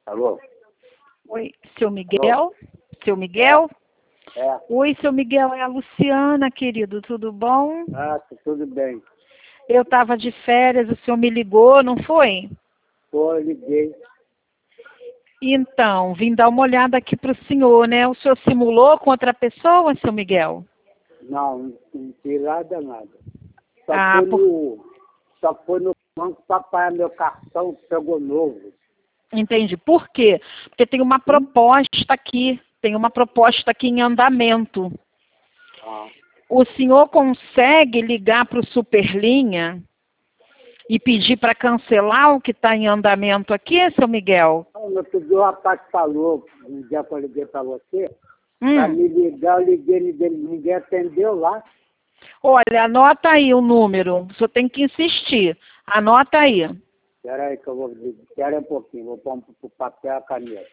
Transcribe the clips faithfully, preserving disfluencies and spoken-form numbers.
Alô? Oi, seu Miguel? Alô? Seu Miguel? É. Oi, seu Miguel, é a Luciana, querido, tudo bom? Ah, tudo bem. Eu estava de férias, o senhor me ligou, não foi? Foi, liguei. Então, vim dar uma olhada aqui para o senhor, né? O senhor simulou com outra pessoa, seu Miguel? Não, não fiz nada, nada. Só Ah, foi por... no, só foi no banco para pagar meu cartão, pegou novo. Entendi. Por quê? Porque tem uma proposta aqui, tem uma proposta aqui em andamento. Ah. O senhor consegue ligar para o Superlinha e pedir para cancelar o que está em andamento aqui, seu Miguel? No outro dia o rapaz falou, no dia que eu liguei para você, Hum. para me ligar, eu liguei, ninguém, ninguém atendeu lá. Olha, anota aí o número, o senhor tem que insistir. Anota aí. Espera aí que eu vou, espera um pouquinho, vou pôr o papel e a caneta.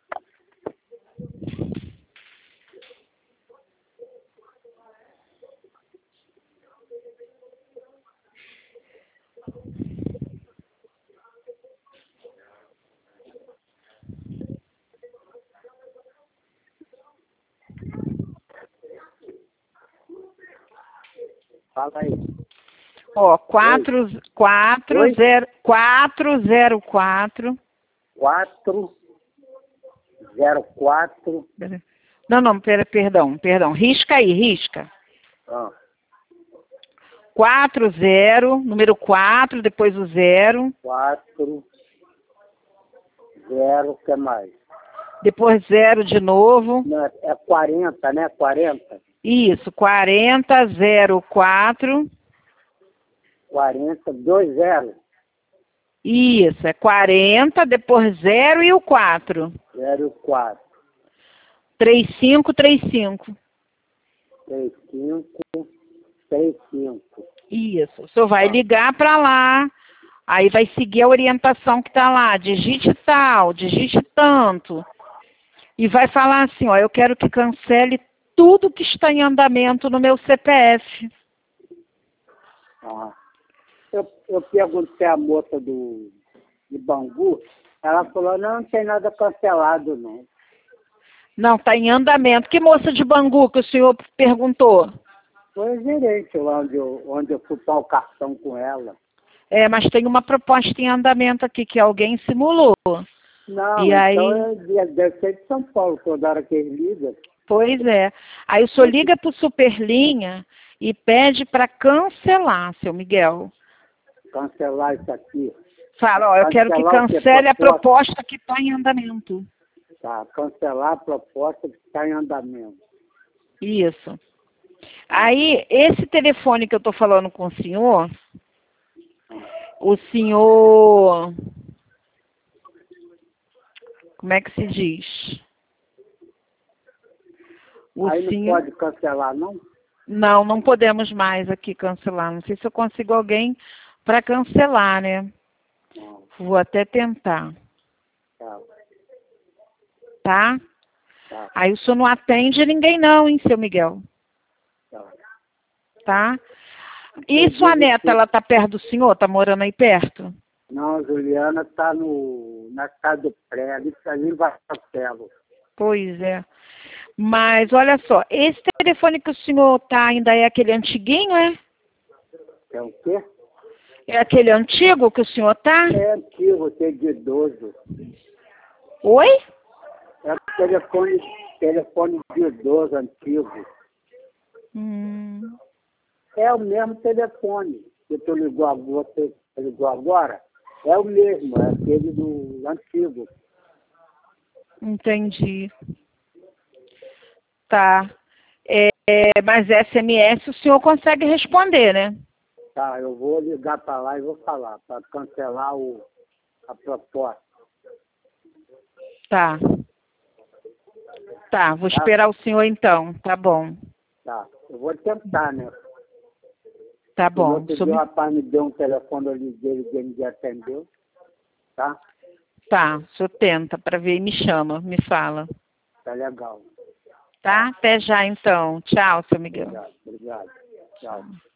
Fala aí. Ó, quatro, quatro, zero, quatro, zero, quatro. quatro, zero, quatro. Não, não, pera, perdão, perdão. Risca aí, risca. Ah. quatro, zero, número quatro, depois o zero. quatro, zero, o que mais? Depois zero de novo. Não, é quarenta, né? quarenta. Isso, quarenta, zero, quatro. quarenta, dois zero. Isso, é quarenta, depois zero e o quatro. zero, quatro. três cinco, três cinco. três cinco, três cinco. Isso, o senhor vai ligar para lá, aí vai seguir a orientação que está lá, digite tal, digite tanto. E vai falar assim, ó, eu quero que cancele tudo que está em andamento no meu C P F. Ah. Eu, eu perguntei à moça do, de Bangu, ela falou, não, não tem nada cancelado, não. Não, está em andamento. Que moça de Bangu que o senhor perguntou? Foi o gerente lá onde eu, onde eu fui para o cartão com ela. É, mas tem uma proposta em andamento aqui que alguém simulou. Não, e então aí... é, deve ser de São Paulo, toda hora que ele liga. Pois é. Aí o senhor liga para o Superlinha e pede para cancelar, seu Miguel. Cancelar isso aqui. Fala, ó, eu quero que cancele a proposta que está em andamento. Tá, cancelar a proposta que está em andamento. Isso. Aí, esse telefone que eu estou falando com o senhor, o senhor... Como é que se diz? O Aí não senhor... pode cancelar, não? Não, não podemos mais aqui cancelar. Não sei se eu consigo alguém para cancelar, né? Não. Vou até tentar. Tá. Tá? Tá. Aí o senhor não atende ninguém não, hein, seu Miguel? Tá. Tá? E sua neta, ela tá perto do senhor? Tá morando aí perto? Não, a Juliana tá no, na casa do pré, ali, ali vai Castelo. Pois é. Mas, olha só, esse telefone que o senhor tá ainda é aquele antiguinho, é? É o quê? É aquele antigo que o senhor tá? É antigo, tem de idoso. Oi? É telefone, telefone de idoso antigo. Hum. É o mesmo telefone que tu ligou agora, você ligou agora. É o mesmo, é aquele do antigo. Entendi. Tá. É, mas S M S o senhor consegue responder, né? Tá, eu vou ligar para lá e vou falar, para cancelar o, a proposta. Tá. Tá, vou esperar o senhor então, tá bom. Tá, eu vou tentar, né? Tá bom. Outro dia o rapaz me deu um telefone, eu liguei, liguei, ninguém atendeu. Tá? Tá, o senhor tenta para ver e me chama, me fala. Tá legal. Tá? Até já então. Tchau, seu Miguel. Obrigado, obrigado. Tchau.